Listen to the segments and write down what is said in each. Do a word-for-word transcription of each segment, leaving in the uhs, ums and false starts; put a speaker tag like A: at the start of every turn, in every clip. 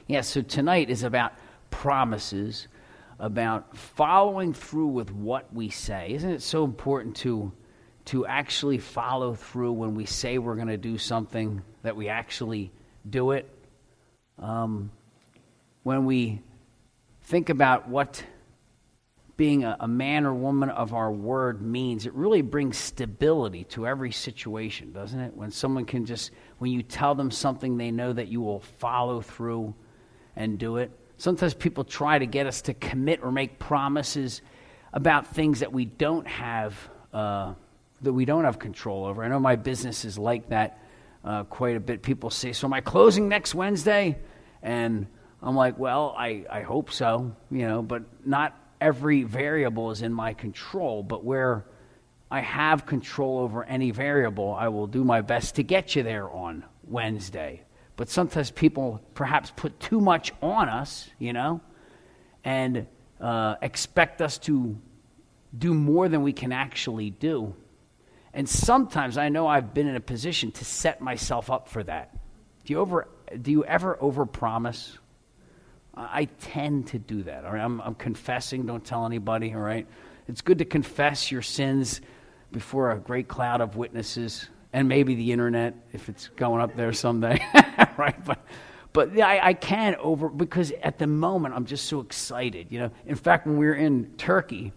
A: Yeah, so tonight is about promises, about following through with what we say. Isn't it so important to to actually follow through when we say we're going to do something, that we actually do it? Um, when we think about what being a, a man or woman of our word means, it really brings stability to every situation, doesn't it? When someone can just, when you tell them something, they know that you will follow through and do it. Sometimes people try to get us to commit or make promises about things that we don't have, uh, that we don't have control over. I know my business is like that uh, quite a bit. People say, so am I closing next Wednesday? And I'm like, well, I, I hope so, you know, but not every variable is in my control. But where I have control over any variable, I will do my best to get you there on Wednesday. But sometimes people perhaps put too much on us, you know, and uh, expect us to do more than we can actually do. And sometimes I know I've been in a position to set myself up for that. Do you over? Do you ever overpromise? I tend to do that. All right, I'm, I'm confessing. Don't tell anybody. All right, it's good to confess your sins before a great cloud of witnesses, and maybe the internet if it's going up there someday. Right, but but yeah, I, I can over because at the moment I'm just so excited. You know, in fact, when we were in Turkey,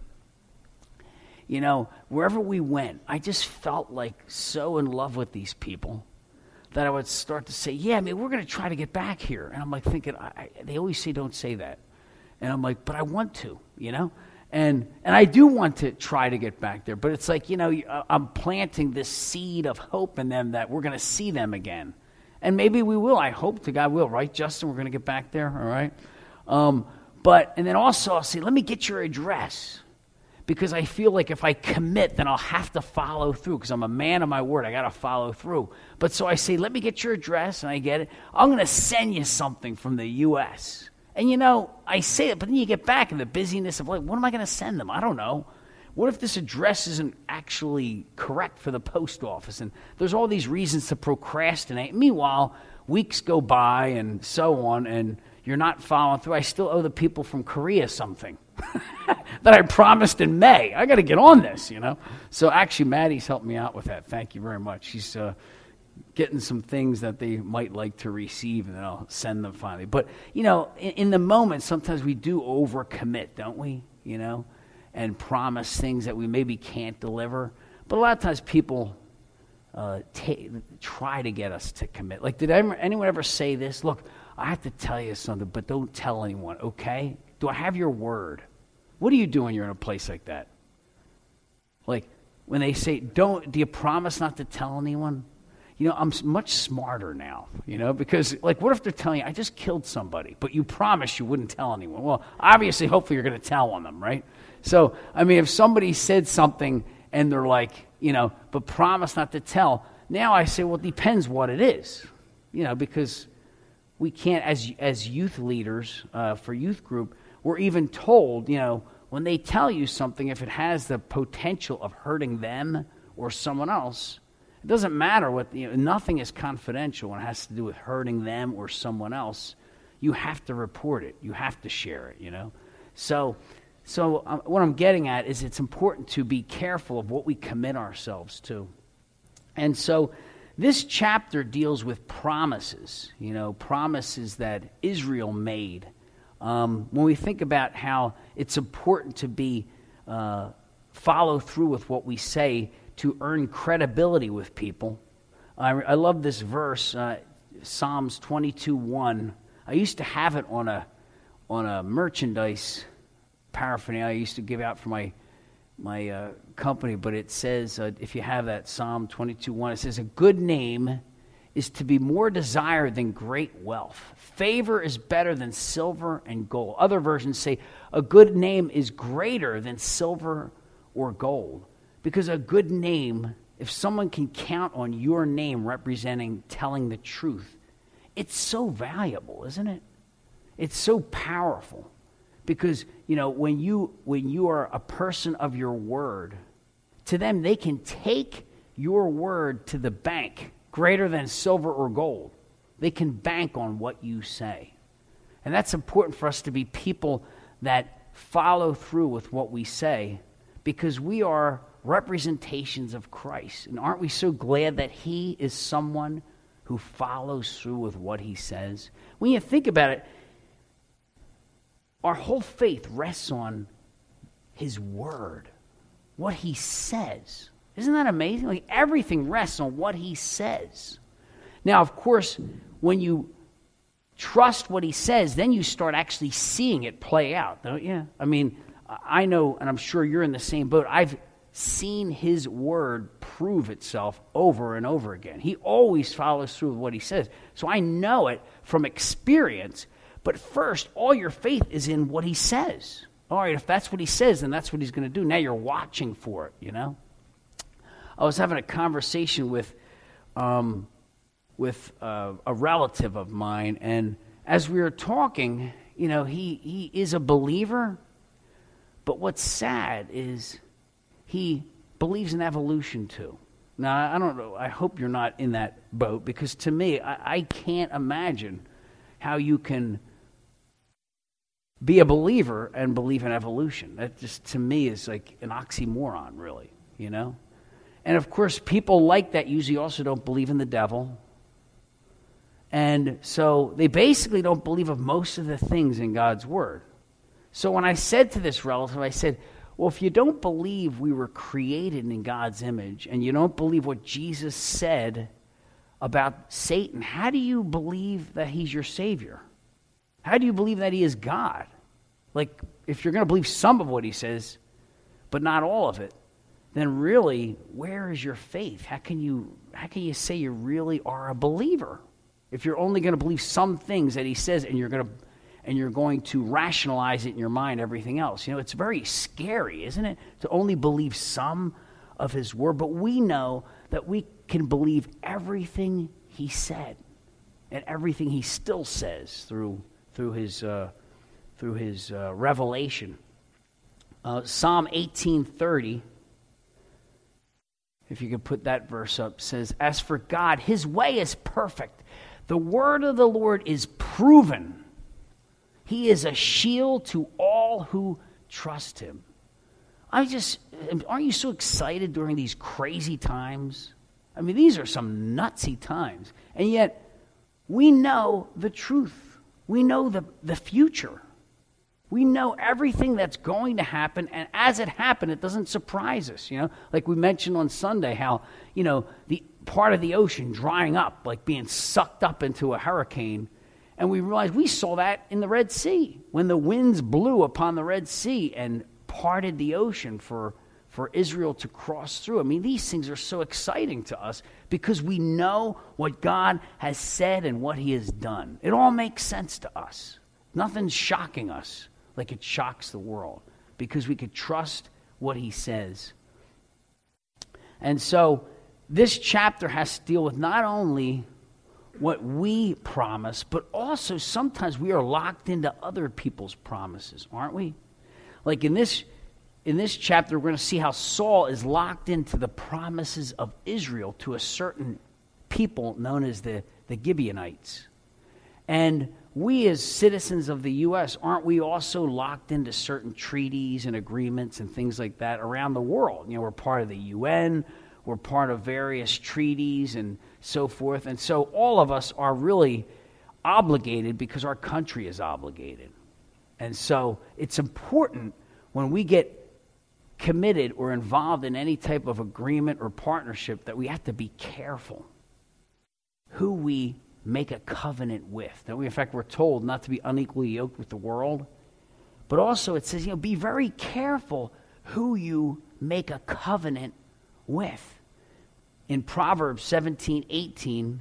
A: you know, wherever we went, I just felt like so in love with these people that I would start to say, yeah, I mean, we're going to try to get back here. And I'm like thinking, I, I, they always say don't say that. And I'm like, but I want to, you know? And and I do want to try to get back there. But it's like, you know, I'm planting this seed of hope in them that we're going to see them again. And maybe we will. I hope to God will, right, Justin? We're going to get back there, all right? Um, but, and then also I'll say, let me get your address. Because I feel like if I commit, then I'll have to follow through. Because I'm a man of my word, I got to follow through. But so I say, let me get your address, and I get it. I'm going to send you something from the U S And you know, I say it, but then you get back in the busyness of like, what am I going to send them? I don't know. What if this address isn't actually correct for the post office? And there's all these reasons to procrastinate. Meanwhile, weeks go by and so on, and you're not following through. I still owe the people from Korea something that I promised in May. I got to get on this, you know. So actually, Maddie's helped me out with that. Thank you very much. She's uh, getting some things that they might like to receive, and then I'll send them finally. But, you know, in, in the moment, sometimes we do overcommit, don't we, you know, and promise things that we maybe can't deliver. But a lot of times people uh, t- try to get us to commit. Like, did ever, anyone ever say this? Look, I have to tell you something, but don't tell anyone, okay? Do I have your word? What do you do when you're in a place like that? Like, when they say, don't, do you promise not to tell anyone? You know, I'm much smarter now, you know, because, like, what if they're telling you, I just killed somebody, but you promised you wouldn't tell anyone? Well, obviously, hopefully, you're going to tell on them, right? So, I mean, if somebody said something and they're like, you know, but promise not to tell, now I say, well, it depends what it is, you know, because we can't, as as youth leaders uh, for youth group, we're even told, you know, when they tell you something, if it has the potential of hurting them or someone else, it doesn't matter what, you know, nothing is confidential when it has to do with hurting them or someone else. You have to report it. You have to share it, you know. So, so um, what I'm getting at is it's important to be careful of what we commit ourselves to. And so this chapter deals with promises, you know, promises that Israel made. Um, when we think about how it's important to be uh, follow through with what we say to earn credibility with people. I, I love this verse, uh, Psalms twenty-two one. I used to have it on a on a merchandise paraphernalia I used to give out for my my uh, company, but it says, uh, if you have that Psalm twenty-two one, it says, a good name is to be more desired than great wealth. Favor is better than silver and gold. Other versions say a good name is greater than silver or gold. Because a good name, if someone can count on your name representing telling the truth, it's so valuable, isn't it? It's so powerful. Because, you know, when you when you are a person of your word, to them they can take your word to the bank, greater than silver or gold. They can bank on what you say. And that's important for us to be people that follow through with what we say, because we are representations of Christ. And aren't we so glad that he is someone who follows through with what he says? When you think about it, our whole faith rests on his word, what he says. Isn't that amazing? Like, everything rests on what he says. Now, of course, when you trust what he says, then you start actually seeing it play out, don't you? I mean, I know, and I'm sure you're in the same boat, I've seen his word prove itself over and over again. He always follows through with what he says. So I know it from experience. But first, all your faith is in what he says. All right, if that's what he says, then that's what he's going to do. Now you're watching for it, you know? I was having a conversation with um, with uh, a relative of mine, and as we were talking, you know, he, he is a believer, but what's sad is he believes in evolution too. Now, I don't know, I hope you're not in that boat, because to me, I, I can't imagine how you can be a believer and believe in evolution. That just, to me, is like an oxymoron, really, you know? And of course, people like that usually also don't believe in the devil. And so they basically don't believe of most of the things in God's word. So when I said to this relative, I said, well, if you don't believe we were created in God's image, and you don't believe what Jesus said about Satan, how do you believe that he's your Savior? How do you believe that he is God? Like, if you're going to believe some of what he says, but not all of it, then really, where is your faith? How can you, how can you say you really are a believer if you're only going to believe some things that he says, and you're going to and you're going to rationalize it in your mind, everything else? You know, it's very scary, isn't it, to only believe some of his word? But we know that we can believe everything he said, and everything he still says through through his uh, through his uh, revelation. Uh, Psalm eighteen thirty, if you could put that verse up, says, "As for God, his way is perfect. The word of the Lord is proven. He is a shield to all who trust him." I just, aren't you so excited during these crazy times? I mean, these are some nutsy times. And yet, we know the truth. We know the, the future. We know everything that's going to happen, and as it happened, it doesn't surprise us, you know? Like we mentioned on Sunday, how, you know, the part of the ocean drying up, like being sucked up into a hurricane, and we realized we saw that in the Red Sea, when the winds blew upon the Red Sea and parted the ocean for, for Israel to cross through. I mean, these things are so exciting to us because we know what God has said and what he has done. It all makes sense to us. Nothing's shocking us like it shocks the world, because we could trust what he says. And so this chapter has to deal with not only what we promise, but also sometimes we are locked into other people's promises, aren't we? Like in this in this chapter, we're going to see how Saul is locked into the promises of Israel to a certain people known as the, the Gibeonites. And we as citizens of the U S, aren't we also locked into certain treaties and agreements and things like that around the world? You know, we're part of the U N, we're part of various treaties and so forth. And so all of us are really obligated because our country is obligated. And so it's important when we get committed or involved in any type of agreement or partnership that we have to be careful who we make a covenant with. That we, in fact, we're told not to be unequally yoked with the world. But also it says, you know, be very careful who you make a covenant with. In Proverbs seventeen eighteen,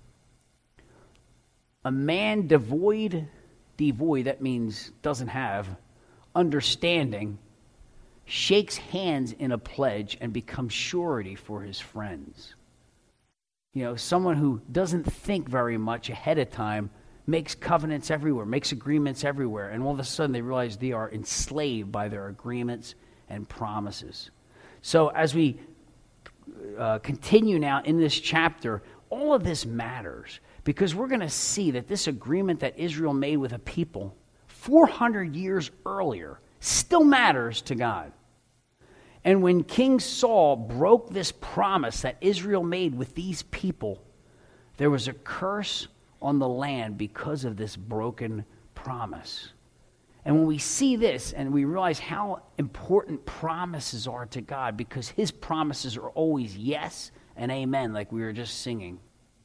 A: a man devoid, devoid, that means doesn't have, understanding, shakes hands in a pledge and becomes surety for his friends. You know, someone who doesn't think very much ahead of time makes covenants everywhere, makes agreements everywhere, and all of a sudden they realize they are enslaved by their agreements and promises. So as we uh, continue now in this chapter, all of this matters because we're going to see that this agreement that Israel made with a people four hundred years earlier still matters to God. And when King Saul broke this promise that Israel made with these people, there was a curse on the land because of this broken promise. And when we see this and we realize how important promises are to God, because his promises are always yes and amen, like we were just singing,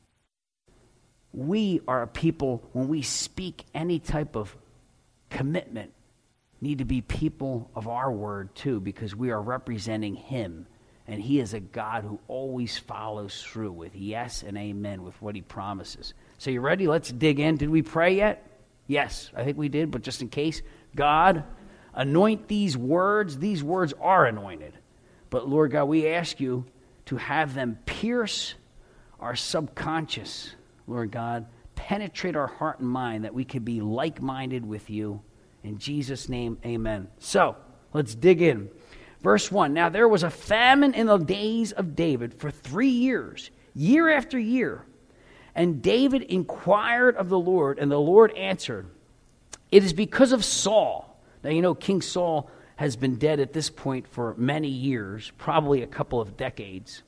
A: we are a people, when we speak any type of commitment, need to be people of our word too, because we are representing him. And he is a God who always follows through with yes and amen with what he promises. So you ready? Let's dig in. Did we pray yet? Yes, I think we did, but just in case, God, anoint these words. These words are anointed. But Lord God, we ask you to have them pierce our subconscious, Lord God, penetrate our heart and mind, that we could be like-minded with you. In Jesus' name, amen. So, let's dig in. Verse one, now there was a famine in the days of David for three years, year after year. And David inquired of the Lord, and the Lord answered, it is because of Saul. Now, you know, King Saul has been dead at this point for many years, probably a couple of decades.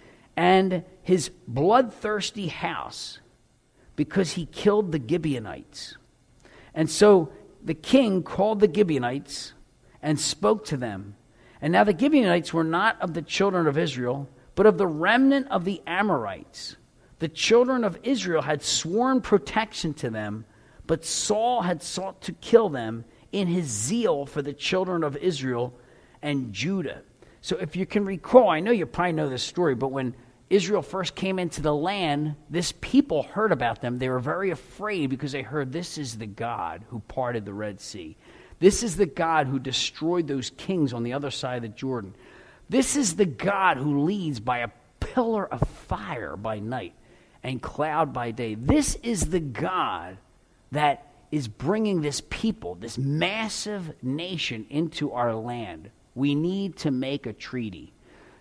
A: And his bloodthirsty house, because he killed the Gibeonites. And so the king called the Gibeonites and spoke to them. And now the Gibeonites were not of the children of Israel, but of the remnant of the Amorites. The children of Israel had sworn protection to them, but Saul had sought to kill them in his zeal for the children of Israel and Judah. So if you can recall, I know you probably know this story, but when Israel first came into the land, this people heard about them. They were very afraid because they heard this is the God who parted the Red Sea. This is the God who destroyed those kings on the other side of the Jordan. This is the God who leads by a pillar of fire by night and cloud by day. This is the God that is bringing this people, this massive nation, into our land. We need to make a treaty.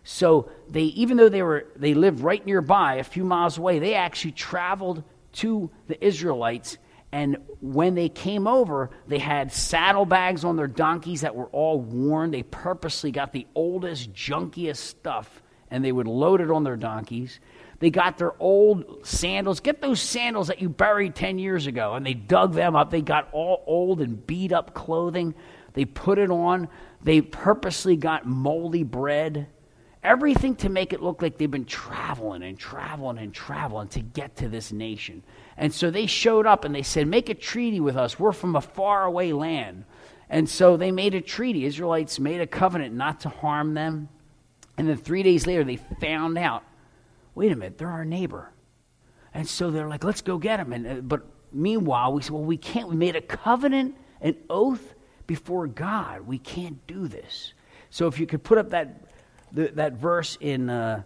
A: So they, even though they were, they lived right nearby, a few miles away, they actually traveled to the Israelites. And when they came over, they had saddlebags on their donkeys that were all worn. They purposely got the oldest, junkiest stuff, and they would load it on their donkeys. They got their old sandals. Get those sandals that you buried ten years ago. And they dug them up. They got all old and beat up clothing. They put it on. They purposely got moldy bread. Everything to make it look like they've been traveling and traveling and traveling to get to this nation. And so they showed up and they said, make a treaty with us. We're from a faraway land. And so they made a treaty. Israelites made a covenant not to harm them. And then three days later, they found out, wait a minute, they're our neighbor. And so they're like, let's go get them. And, uh, but meanwhile, we said, well, we can't. We made a covenant, an oath before God. We can't do this. So if you could put up that the, that verse in uh,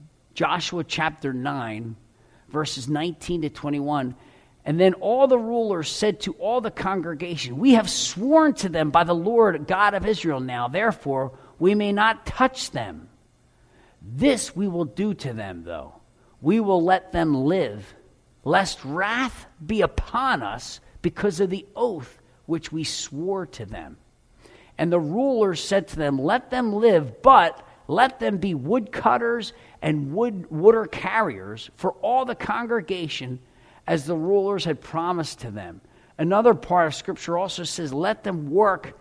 A: Joshua chapter nine, verses nineteen to twenty-one. And then all the rulers said to all the congregation, we have sworn to them by the Lord God of Israel now, therefore we may not touch them. This we will do to them, though. We will let them live, lest wrath be upon us because of the oath which we swore to them. And the rulers said to them, let them live, but let them be woodcutters and wood water carriers for all the congregation, as the rulers had promised to them. Another part of Scripture also says, let them work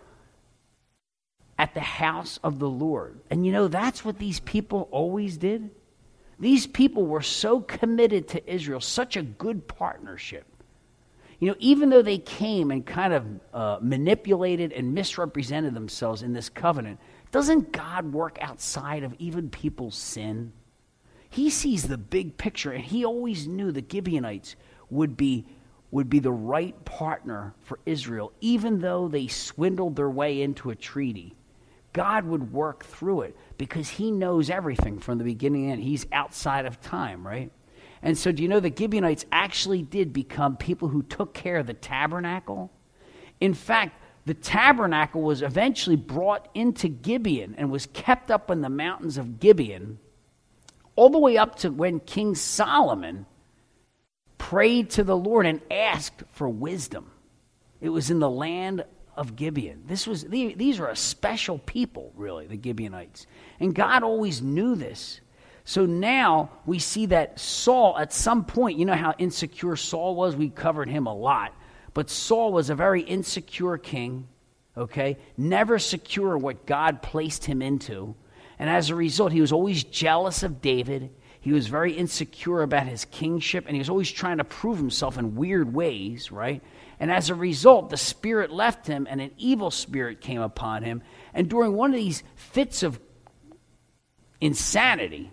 A: at the house of the Lord. And you know, that's what these people always did. These people were so committed to Israel, such a good partnership. You know, even though they came and kind of uh, manipulated and misrepresented themselves in this covenant, doesn't God work outside of even people's sin? He sees the big picture, and he always knew the Gibeonites would be would be the right partner for Israel, even though they swindled their way into a treaty. God would work through it because he knows everything from the beginning to end. He's outside of time, right? And so do you know the Gibeonites actually did become people who took care of the tabernacle? In fact, the tabernacle was eventually brought into Gibeon and was kept up in the mountains of Gibeon all the way up to when King Solomon prayed to the Lord and asked for wisdom. It was in the land of Gibeon. This was these are a special people, really, the Gibeonites. And God always knew this. So now we see that Saul, at some point, you know how insecure Saul was? We covered him a lot. But Saul was a very insecure king, okay? Never secure what God placed him into. And as a result, he was always jealous of David. He was very insecure about his kingship, and he was always trying to prove himself in weird ways, right? And as a result, the spirit left him, and an evil spirit came upon him. And during one of these fits of insanity,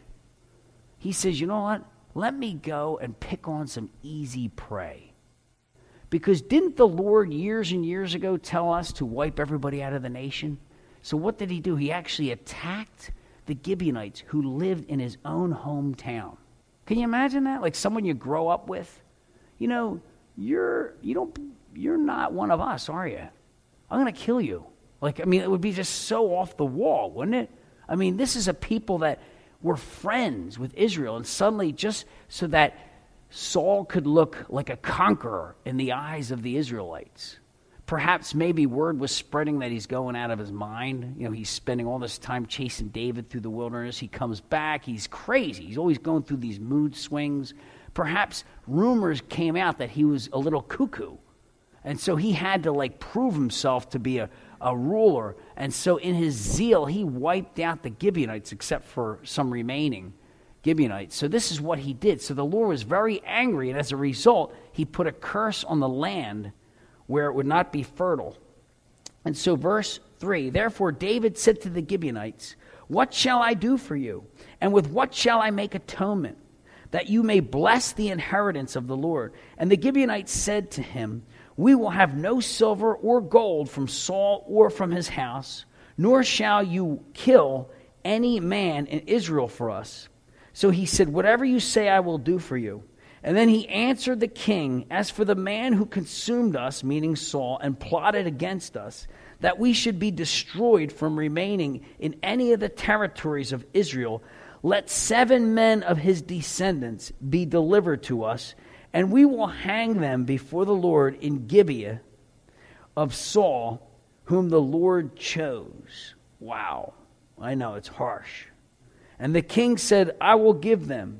A: he says, you know what? Let me go and pick on some easy prey. Because didn't the Lord years and years ago tell us to wipe everybody out of the nation? So what did he do? He actually attacked the Gibeonites who lived in his own hometown. Can you imagine that? Like someone you grow up with? You know, you're you don't you're not one of us, are you? I'm going to kill you. Like, I mean, it would be just so off the wall, wouldn't it? I mean, this is a people that were friends with Israel, and suddenly, just so that Saul could look like a conqueror in the eyes of the Israelites. Perhaps maybe word was spreading that he's going out of his mind. You know, he's spending all this time chasing David through the wilderness. He comes back. He's crazy. He's always going through these mood swings. Perhaps rumors came out that he was a little cuckoo. And so he had to, like, prove himself to be a, a ruler. And so in his zeal, he wiped out the Gibeonites, except for some remaining Gibeonites. So this is what he did. So the Lord was very angry, and as a result, he put a curse on the land where it would not be fertile. And so verse three, therefore David said to the Gibeonites, what shall I do for you? And with what shall I make atonement, that you may bless the inheritance of the Lord? And the Gibeonites said to him, we will have no silver or gold from Saul or from his house, nor shall you kill any man in Israel for us. So he said, whatever you say I will do for you. And then he answered the king, as for the man who consumed us, meaning Saul, and plotted against us, that we should be destroyed from remaining in any of the territories of Israel, let seven men of his descendants be delivered to us, and we will hang them before the Lord in Gibeah of Saul, whom the Lord chose. Wow, I know, it's harsh. And the king said, I will give them.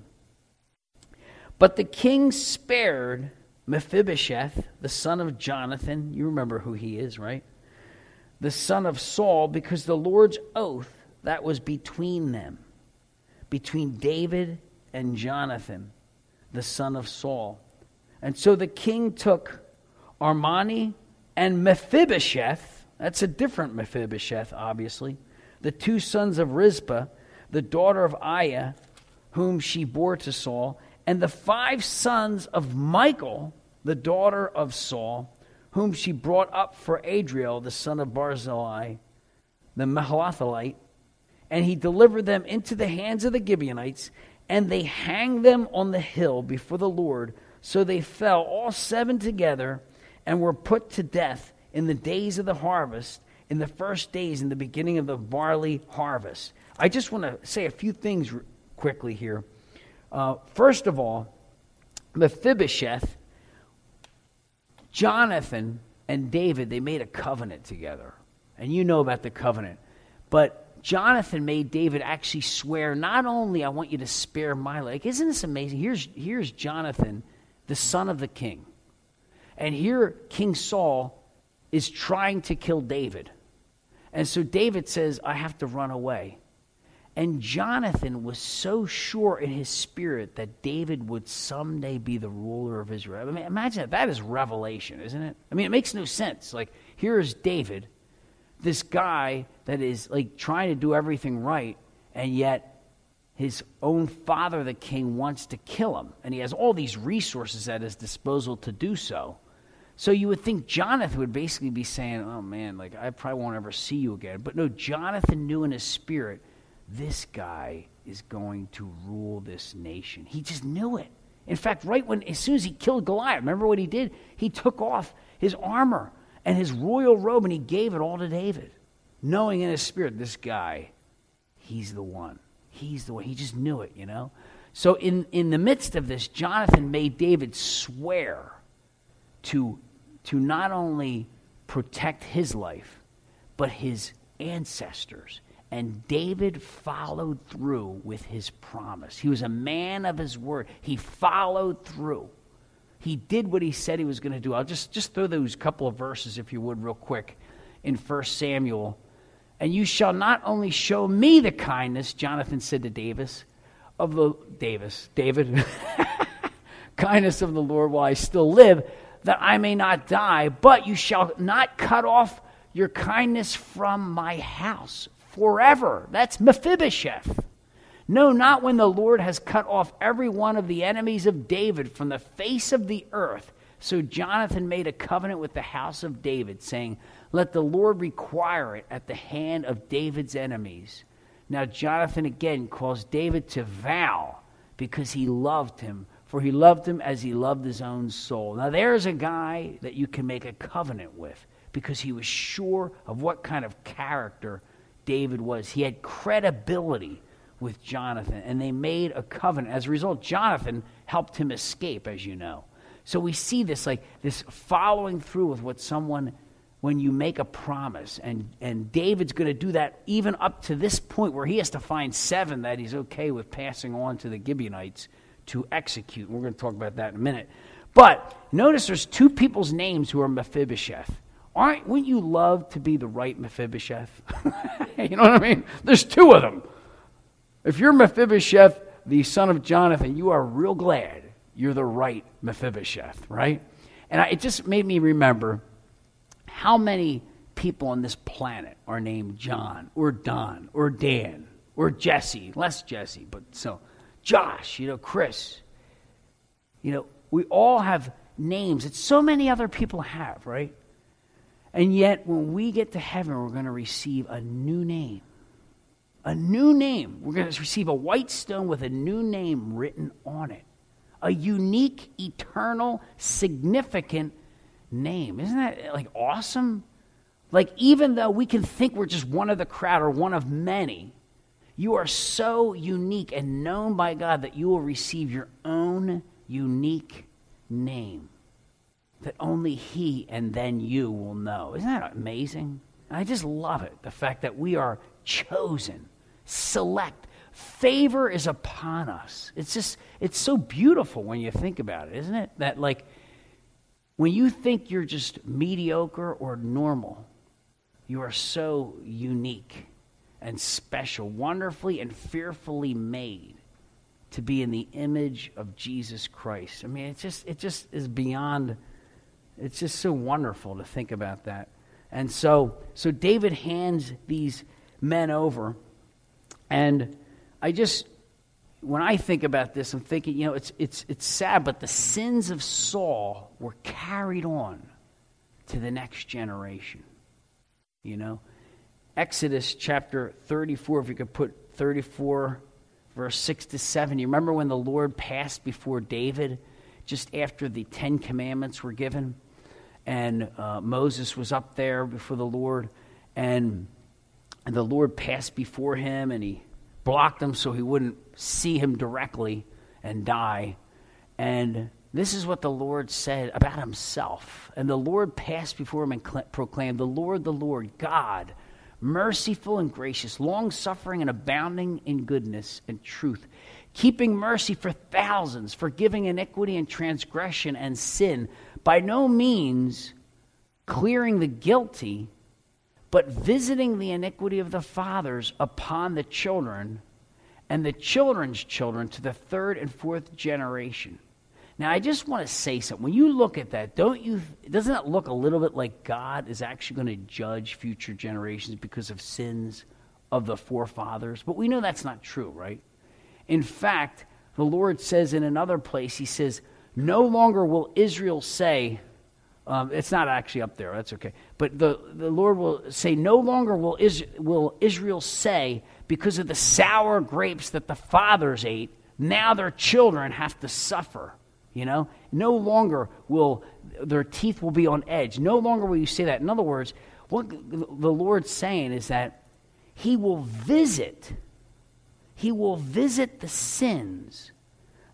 A: But the king spared Mephibosheth, the son of Jonathan. You remember who he is, right? The son of Saul, because the Lord's oath that was between them, between David and Jonathan, the son of Saul. And so the king took Armani and Mephibosheth, that's a different Mephibosheth, obviously, the two sons of Rizpah, the daughter of Aiah, whom she bore to Saul, and the five sons of Michal, the daughter of Saul, whom she brought up for Adriel, the son of Barzillai, the Mahalathalite, and he delivered them into the hands of the Gibeonites, and they hanged them on the hill before the Lord. So they fell all seven together and were put to death in the days of the harvest, in the first days in the beginning of the barley harvest. I just want to say a few things r- quickly here. Uh, first of all, Mephibosheth, Jonathan, and David, they made a covenant together. And you know about the covenant. But Jonathan made David actually swear, not only I want you to spare my life. Isn't this amazing? Here's, here's Jonathan, the son of the king. And here King Saul is trying to kill David. And so David says, I have to run away. And Jonathan was so sure in his spirit that David would someday be the ruler of Israel. I mean, imagine that. That is revelation, isn't it? I mean, it makes no sense. Like, here is David, this guy that is, like, trying to do everything right, and yet his own father, the king, wants to kill him. And he has all these resources at his disposal to do so. So you would think Jonathan would basically be saying, oh, man, like, I probably won't ever see you again. But no, Jonathan knew in his spirit, this guy is going to rule this nation. He just knew it. In fact, right when, as soon as he killed Goliath, remember what he did? He took off his armor and his royal robe and he gave it all to David, knowing in his spirit, this guy, he's the one. He's the one. He just knew it, you know? So in, in the midst of this, Jonathan made David swear to, to not only protect his life, but his ancestors. And David followed through with his promise. He was a man of his word. He followed through. He did what he said he was going to do. I'll just, just throw those couple of verses, if you would, real quick, in First Samuel. And you shall not only show me the kindness, Jonathan said to Davis, of the Davis, David, kindness of the Lord while I still live, that I may not die, but you shall not cut off your kindness from my house forever. That's Mephibosheth. No, not when the Lord has cut off every one of the enemies of David from the face of the earth. So Jonathan made a covenant with the house of David, saying, let the Lord require it at the hand of David's enemies. Now Jonathan again calls David to vow because he loved him, for he loved him as he loved his own soul. Now there's a guy that you can make a covenant with because he was sure of what kind of character David was. He had credibility with Jonathan, and they made a covenant. As a result, Jonathan helped him escape, as you know. So we see this, like this following through with what someone, when you make a promise, and, and David's going to do that even up to this point where he has to find seven that he's okay with passing on to the Gibeonites to execute. We're going to talk about that in a minute. But notice there's two people's names who are Mephibosheth. Aren't, wouldn't you love to be the right Mephibosheth? You know what I mean? There's two of them. If you're Mephibosheth, the son of Jonathan, you are real glad you're the right Mephibosheth, right? And I, it just made me remember how many people on this planet are named John or Don or Dan or Jesse, less Jesse, but so Josh, you know, Chris. You know, we all have names that so many other people have, right? And yet when we get to heaven, we're going to receive a new name. A new name. We're going to receive a white stone with a new name written on it. A unique, eternal, significant name. Isn't that like awesome? Like even though we can think we're just one of the crowd or one of many, you are so unique and known by God that you will receive your own unique name that only He and then you will know. Isn't that amazing? I just love it. The fact that we are chosen, select. Favor is upon us. It's just, it's so beautiful when you think about it, isn't it? That like, when you think you're just mediocre or normal, you are so unique and special, wonderfully and fearfully made to be in the image of Jesus Christ. I mean, it just, it just is beyond, it's just so wonderful to think about that. And so, so David hands these men over, and I just, when I think about this, I'm thinking, you know, it's it's it's sad, but the sins of Saul were carried on to the next generation. You know, Exodus chapter thirty-four, if you could put thirty-four, verse six to seven. You remember when the Lord passed before David, just after the Ten Commandments were given, and uh, Moses was up there before the Lord, and, and the Lord passed before him, and he blocked him so he wouldn't see him directly and die. And this is what the Lord said about himself. And the Lord passed before him and cl- proclaimed, the Lord, the Lord, God, merciful and gracious, long-suffering and abounding in goodness and truth, keeping mercy for thousands, forgiving iniquity and transgression and sin, by no means clearing the guilty, but visiting the iniquity of the fathers upon the children and the children's children to the third and fourth generation. Now, I just want to say something. When you look at that, don't you, doesn't it look a little bit like God is actually going to judge future generations because of sins of the forefathers? But we know that's not true, right? In fact, the Lord says in another place, he says, no longer will Israel say, Um, it's not actually up there. That's okay. But the, the Lord will say, no longer will, Is, will Israel say, because of the sour grapes that the fathers ate, now their children have to suffer. You know, no longer will their teeth will be on edge. No longer will you say that. In other words, what the Lord's saying is that He will visit. He will visit the sins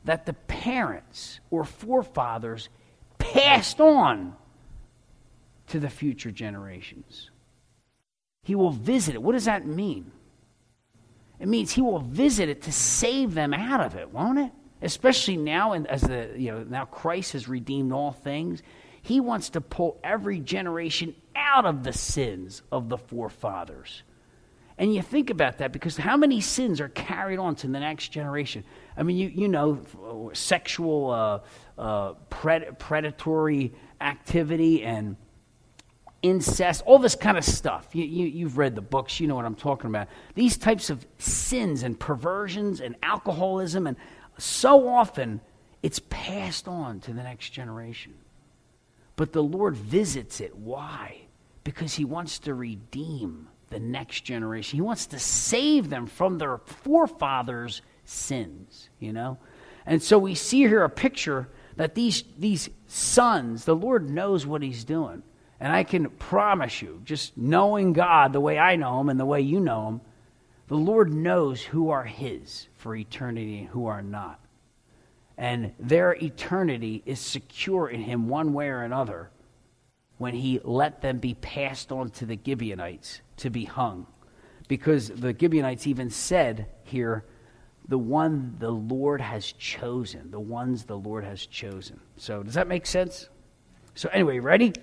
A: that the parents or forefathers passed on to the future generations. He will visit it. What does that mean? It means he will visit it to save them out of it, won't it? Especially now, and as the you know now Christ has redeemed all things, he wants to pull every generation out of the sins of the forefathers. And you think about that, because how many sins are carried on to the next generation? I mean, you you know, sexual uh, uh, pred- predatory activity and incest, all this kind of stuff. You, you, you've read the books, you know what I'm talking about. These types of sins and perversions and alcoholism, and so often it's passed on to the next generation. But the Lord visits it. Why? Because he wants to redeem the next generation. He wants to save them from their forefathers' sins, you know? And so we see here a picture that these, these sons, the Lord knows what he's doing. And I can promise you, just knowing God the way I know him and the way you know him, the Lord knows who are his for eternity and who are not. And their eternity is secure in him one way or another when he let them be passed on to the Gibeonites to be hung. Because the Gibeonites even said here, the one the Lord has chosen, the ones the Lord has chosen. So does that make sense? So anyway, ready?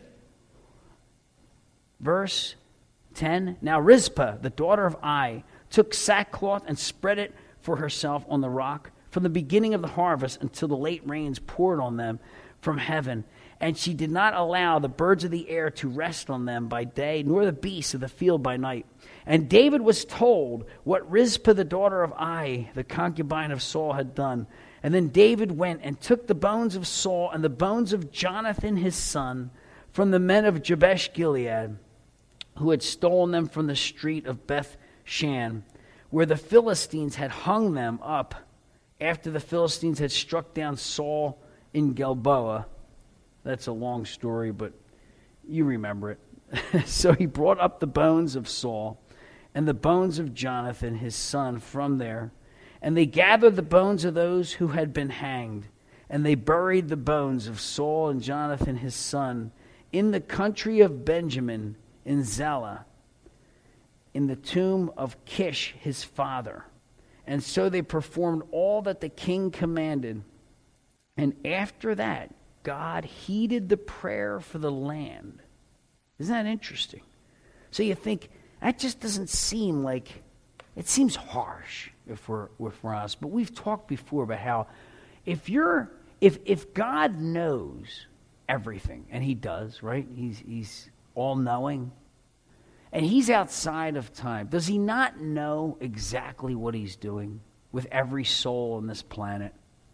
A: Verse ten, now Rizpah, the daughter of Ai, took sackcloth and spread it for herself on the rock from the beginning of the harvest until the late rains poured on them from heaven. And she did not allow the birds of the air to rest on them by day, nor the beasts of the field by night. And David was told what Rizpah, the daughter of Ai, the concubine of Saul, had done. And then David went and took the bones of Saul and the bones of Jonathan his son from the men of Jabesh Gilead, who had stolen them from the street of Beth-shan, where the Philistines had hung them up after the Philistines had struck down Saul in Gilboa. That's a long story, but you remember it. So he brought up the bones of Saul and the bones of Jonathan his son from there, and they gathered the bones of those who had been hanged, and they buried the bones of Saul and Jonathan his son in the country of Benjamin, in Zelah, in the tomb of Kish his father. And so they performed all that the king commanded. And after that, God heeded the prayer for the land. Isn't that interesting? So you think, that just doesn't seem like, it seems harsh if we're, if we're honest. But we've talked before about how if you're, if if God knows everything, and he does, right? He's he's all-knowing, and he's outside of time. Does he not know exactly what he's doing with every soul on this planet?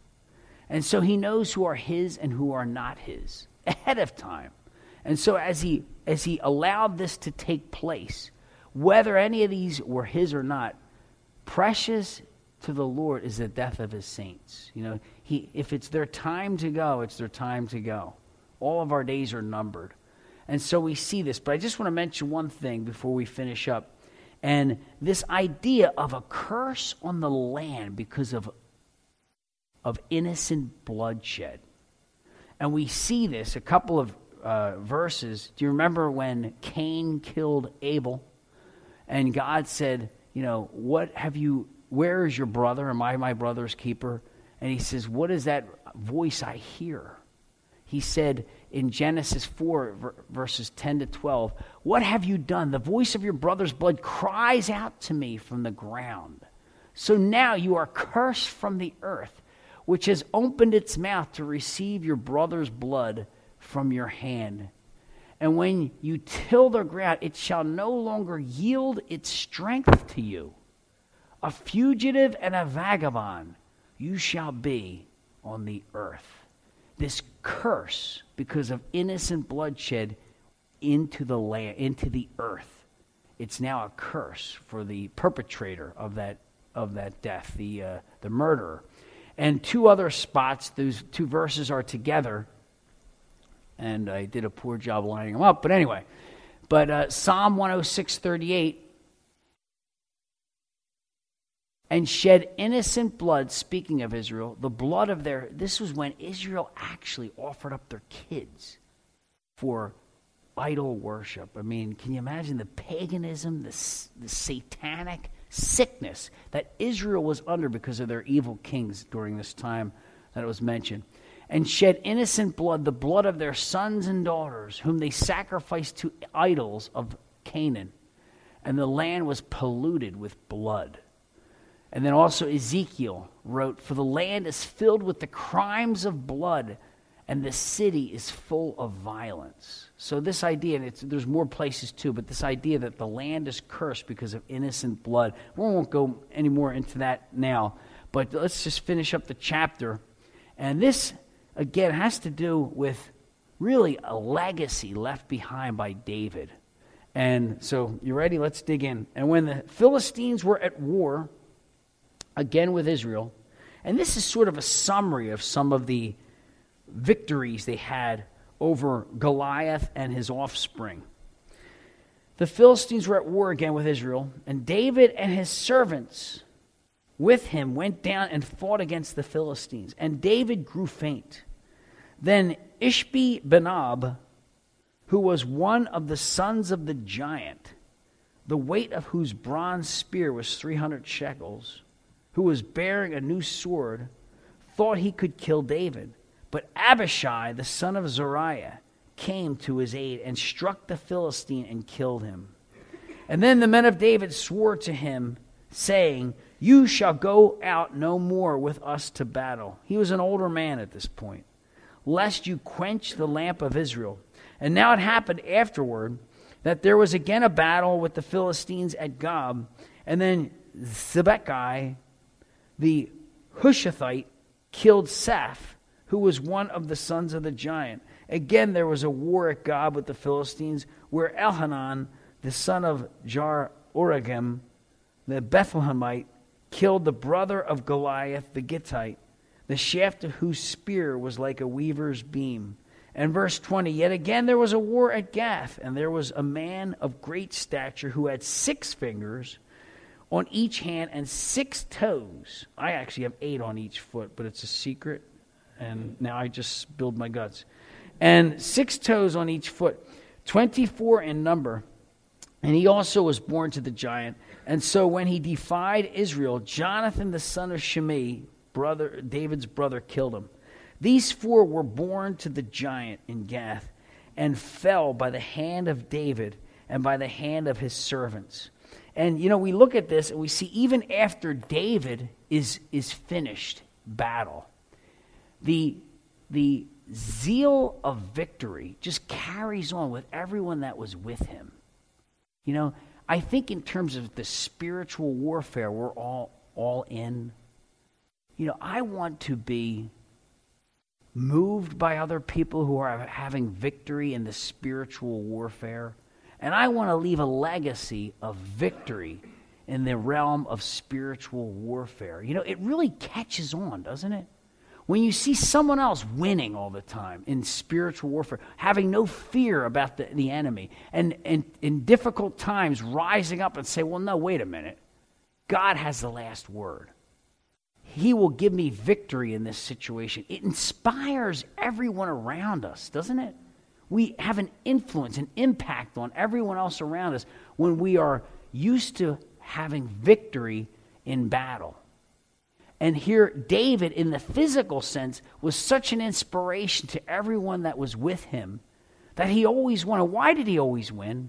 A: And so he knows who are his and who are not his ahead of time. And so as he as he allowed this to take place, whether any of these were his or not, precious to the Lord is the death of his saints. You know, he if it's their time to go, it's their time to go. All of our days are numbered. And so we see this, but I just want to mention one thing before we finish up. And this idea of a curse on the land because of, of innocent bloodshed. And we see this, a couple of uh, verses. Do you remember when Cain killed Abel? And God said, you know, what have you, where is your brother? Am I my brother's keeper? And he says, what is that voice I hear? He said in Genesis four, verses ten to twelve, what have you done? The voice of your brother's blood cries out to me from the ground. So now you are cursed from the earth, which has opened its mouth to receive your brother's blood from your hand. And when you till the ground, it shall no longer yield its strength to you. A fugitive and a vagabond you shall be on the earth. This curse, because of innocent bloodshed, into the land, into the earth. It's now a curse for the perpetrator of that of that death, the uh, the murderer. And two other spots, those two verses are together. And I did a poor job lining them up, but anyway. But uh, Psalm one oh six thirty-eight and shed innocent blood, speaking of Israel, the blood of their, this was when Israel actually offered up their kids for idol worship. I mean, can you imagine the paganism, the, the satanic sickness that Israel was under because of their evil kings during this time that it was mentioned? And shed innocent blood, the blood of their sons and daughters, whom they sacrificed to idols of Canaan. And the land was polluted with blood. And then also Ezekiel wrote, for the land is filled with the crimes of blood, and the city is full of violence. So this idea, and it's, there's more places too, but this idea that the land is cursed because of innocent blood. We won't go any more into that now, but let's just finish up the chapter. And this, again, has to do with really a legacy left behind by David. And so, you ready? Let's dig in. And when the Philistines were at war, again with Israel, and this is sort of a summary of some of the victories they had over Goliath and his offspring. The Philistines were at war again with Israel, and David and his servants with him went down and fought against the Philistines, and David grew faint. Then Ishbi-Benob, who was one of the sons of the giant, the weight of whose bronze spear was three hundred shekels, who was bearing a new sword, thought he could kill David. But Abishai, the son of Zeruiah, came to his aid and struck the Philistine and killed him. And then the men of David swore to him, saying, you shall go out no more with us to battle. He was an older man at this point. Lest you quench the lamp of Israel. And now it happened afterward that there was again a battle with the Philistines at Gob. And then Sibbecai, the Hushathite, killed Saph, who was one of the sons of the giant. Again, there was a war at Gob with the Philistines, where Elhanan, the son of Jar-Oregim, the Bethlehemite, killed the brother of Goliath, the Gittite, the shaft of whose spear was like a weaver's beam. And verse twenty, yet again there was a war at Gath, and there was a man of great stature who had six fingers on each hand and six toes. I actually have eight on each foot, but it's a secret, and now I just spilled my guts. And six toes on each foot, twenty-four in number. And he also was born to the giant. And so when he defied Israel, Jonathan the son of Shimei, brother David's brother, killed him. These four were born to the giant in Gath and fell by the hand of David and by the hand of his servants. And, you know, we look at this and we see even after David is, is finished battle, the, the zeal of victory just carries on with everyone that was with him. You know, I think in terms of the spiritual warfare, we're all, all in. You know, I want to be moved by other people who are having victory in the spiritual warfare. And I want to leave a legacy of victory in the realm of spiritual warfare. You know, it really catches on, doesn't it? When you see someone else winning all the time in spiritual warfare, having no fear about the, the enemy, and, and in difficult times rising up and say, well, no, wait a minute. God has the last word. He will give me victory in this situation. It inspires everyone around us, doesn't it? We have an influence, an impact on everyone else around us when we are used to having victory in battle. And here, David, in the physical sense, was such an inspiration to everyone that was with him that he always won. Why did he always win?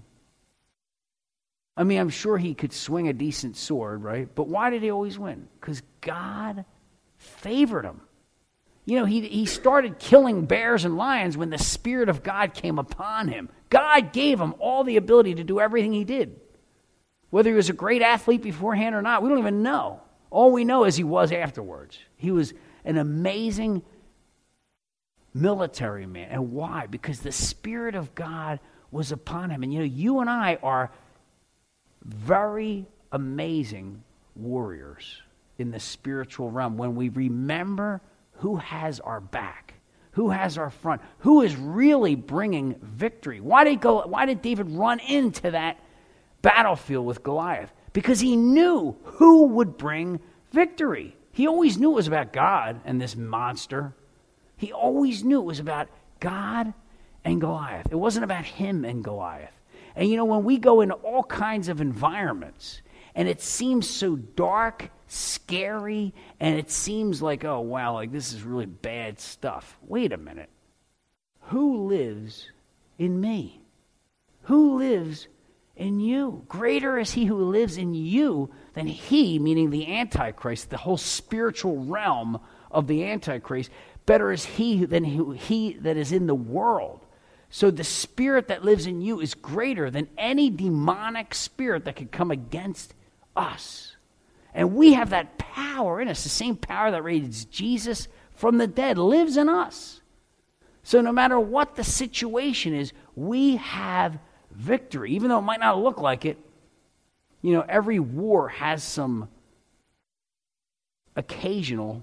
A: I mean, I'm sure he could swing a decent sword, right? But why did he always win? Because God favored him. You know, he, he started killing bears and lions when the Spirit of God came upon him. God gave him all the ability to do everything he did. Whether he was a great athlete beforehand or not, we don't even know. All we know is he was afterwards. He was an amazing military man. And why? Because the Spirit of God was upon him. And you know, you and I are very amazing warriors in the spiritual realm when we remember who has our back, who has our front, who is really bringing victory. Why did go? Why did David run into that battlefield with Goliath? because he knew who would bring victory. He always knew it was about God and this monster. He always knew it was about God and Goliath. It wasn't about him and Goliath. And you know, when we go into all kinds of environments and it seems so dark, scary, and it seems like, oh, wow, like this is really bad stuff. Wait a minute. Who lives in me? Who lives in you? Greater is he who lives in you than he, meaning the Antichrist, the whole spiritual realm of the Antichrist. Better is he than he, he that is in the world. So the spirit that lives in you is greater than any demonic spirit that could come against us. And we have that power in us. The same power that raised Jesus from the dead lives in us. So no matter what the situation is, we have victory. Even though it might not look like it, you know, every war has some occasional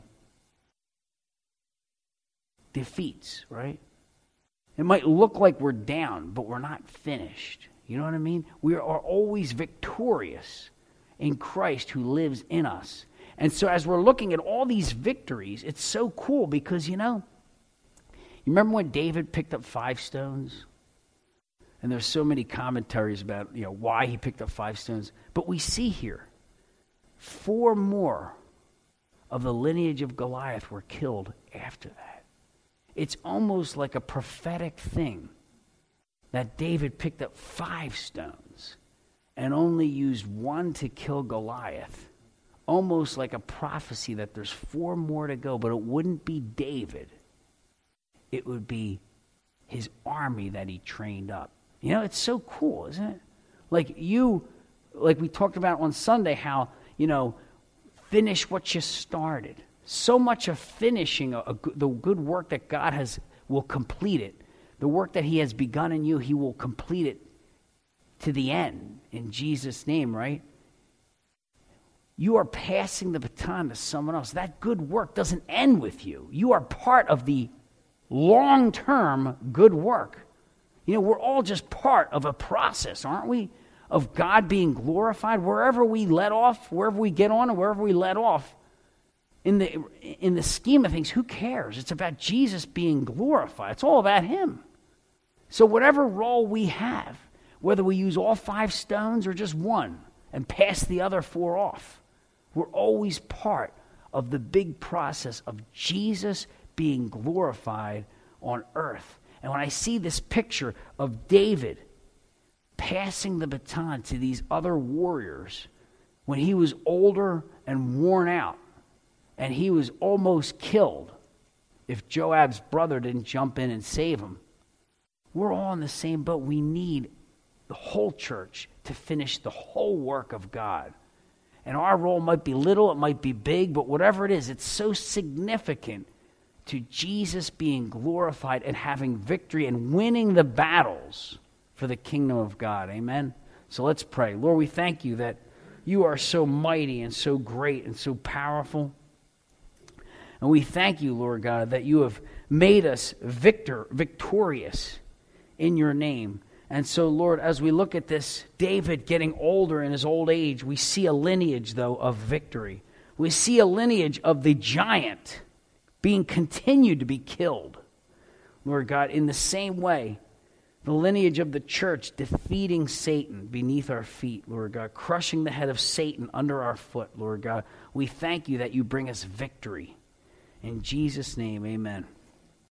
A: defeats, right? It might look like we're down, but we're not finished. You know what I mean? We are always victorious in Christ who lives in us. And so as we're looking at all these victories, it's so cool because, you know, you remember when David picked up five stones? And there's so many commentaries about, you know, why he picked up five stones. But we see here, four more of the lineage of Goliath were killed after that. It's almost like a prophetic thing that David picked up five stones and only used one to kill Goliath. Almost like a prophecy that there's four more to go, but it wouldn't be David. It would be his army that he trained up. You know, it's so cool, isn't it? Like you, like we talked about on Sunday, how, you know, finish what you started. So much of finishing a, a, the good work that God has will complete it. The work that he has begun in you, he will complete it to the end in Jesus' name, right? You are passing the baton to someone else. That good work doesn't end with you. You are part of the long-term good work. You know, we're all just part of a process, aren't we? Of God being glorified. Wherever we let off, wherever we get on and wherever we let off, In the in the scheme of things, who cares? It's about Jesus being glorified. It's all about him. So whatever role we have, whether we use all five stones or just one and pass the other four off, we're always part of the big process of Jesus being glorified on earth. And when I see this picture of David passing the baton to these other warriors when he was older and worn out, and he was almost killed if Joab's brother didn't jump in and save him. We're all in the same boat. We need the whole church to finish the whole work of God. And our role might be little, it might be big, but whatever it is, it's so significant to Jesus being glorified and having victory and winning the battles for the kingdom of God. Amen? So let's pray. Lord, we thank you that you are so mighty and so great and so powerful. And we thank you, Lord God, that you have made us victor, victorious in your name. And so, Lord, as we look at this David getting older in his old age, we see a lineage, though, of victory. We see a lineage of the giant being continued to be killed. Lord God, in the same way, the lineage of the church defeating Satan beneath our feet, Lord God, crushing the head of Satan under our foot, Lord God. We thank you that you bring us victory. In Jesus' name, amen.